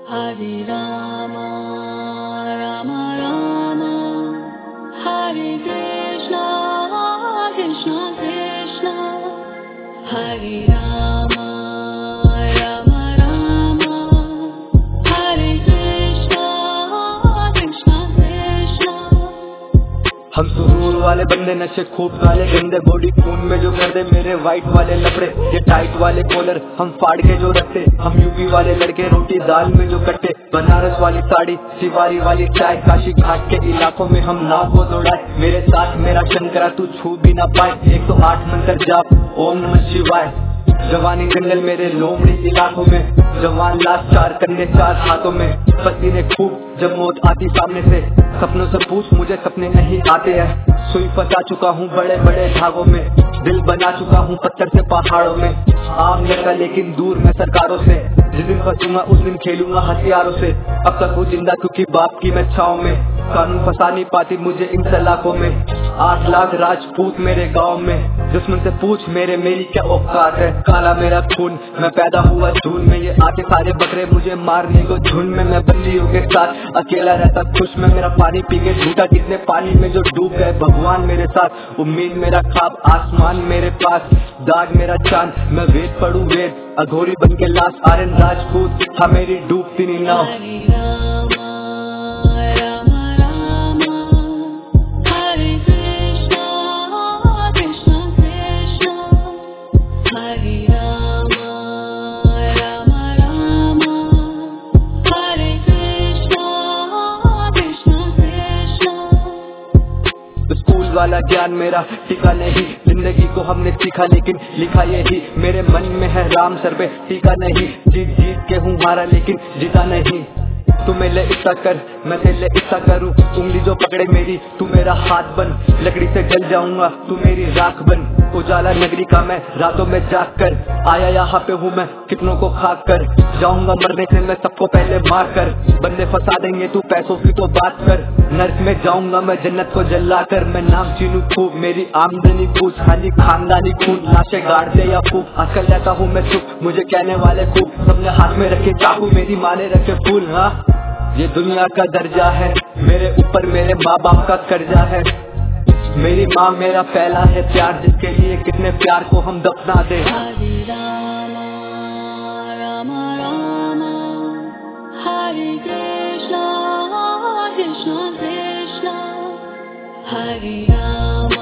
Hare Rama, Rama Rama, Hare Krishna, Krishna Krishna, Hare Rama, Rama Rama, Hare Krishna, Krishna Krishna। हम सुरूर वाले बंदे, नशे खूब काले गंदे, बॉडी खून में जो कर दे मेरे वाइट वाले लफड़े, ये टाइट वाले कॉलर हम फाड़ के जो रखते, हम यूपी वाले लड़के रोटी दाल में जो कट्टे, बनारस वाली साड़ी, शिवारी वाली चाय, काशी घाट के इलाकों में हम नाव को दौड़ाए, मेरे साथ मेरा शंकरा तू छू भी ना पाए, 108 मंत्र जाप ओम नमः शिवाय। जवानी जंगल मेरे लोमड़ी इलाकों में, जवान लाश 4 कंधे 4 हाथों में, पसीने खूब जब मौत आती सामने से, सपनों से पूछ मुझे सपने नहीं आते हैं, सुई फंसा चुका हूँ बड़े बड़े धागों में, दिल बना चुका हूँ पत्थर से पहाड़ों में, आम लड़का लेकिन दूर मैं सरकारों से, जिस दिन फंसूंगा उस दिन खेलूंगा हथियारों से, अब तक वो जिंदा क्योंकि बाप की मैं छाओ में, कानून फंसा नहीं पाती मुझे इन सलाखों में, 8 लाख राजपूत मेरे गाँव में, दुश्मन से पूछ मेरी क्या औकात है, काला मेरा खून मैं पैदा हुआ झून में, ये आके सारे बकरे मुझे मारने को झुंड में, मैं बंदियों के साथ अकेला रहता खुश में, मेरा पानी पी के झूठा कितने पानी में जो डूब गए, भगवान मेरे साथ उम्मीद मेरा ख्वाब, आसमान मेरे पास दाग मेरा चांद, मैं वेद पढ़ूं वेद, अघोरी बन के लाश आर्यन राजपूत, था मेरी डूबती नी नाव। स्कूल वाला ज्ञान मेरा टीका नहीं, जिंदगी को हमने सीखा लेकिन लिखा यही, मेरे मन में है राम सर पे टीका नहीं, जीत जीत के हूँ हारा लेकिन जीता नहीं, तू मेरे इच्छा कर मैं तेरे इच्छा करूँ, उंगली जो पकड़े मेरी तू मेरा हाथ बन, लकड़ी से जल जाऊंगा तू मेरी राख बन, उजाला नगरी का मैं रातों में जाग कर, आया यहाँ पे हूँ मैं कितनों को खाक कर, जाऊंगा मरने से मैं सबको पहले मार कर, बंदे फंसा देंगे तू पैसों की तो बात कर, नर्क में जाऊंगा मैं जन्नत को जला कर, मैं नाम चीनू खूब मेरी आमदनी पूछ, हानि खानदानी खून लाशें गाड़ दे या फूक, आजकल रहता हूँ मैं चुप मुझे कहने वाले खूब, सबने हाथ में रखे चाकू मेरी माँ ने रखे फूल, हाँ ये दुनिया का दर्जा है, मेरे ऊपर मेरे माँ बाप का कर्जा है, मेरी माँ मेरा पहला है प्यार, जिसके लिए कितने प्यार को हम दफना दे। Hare Rama, Rama Rama, Hare Krishna, Krishna Krishna, Hare Rama।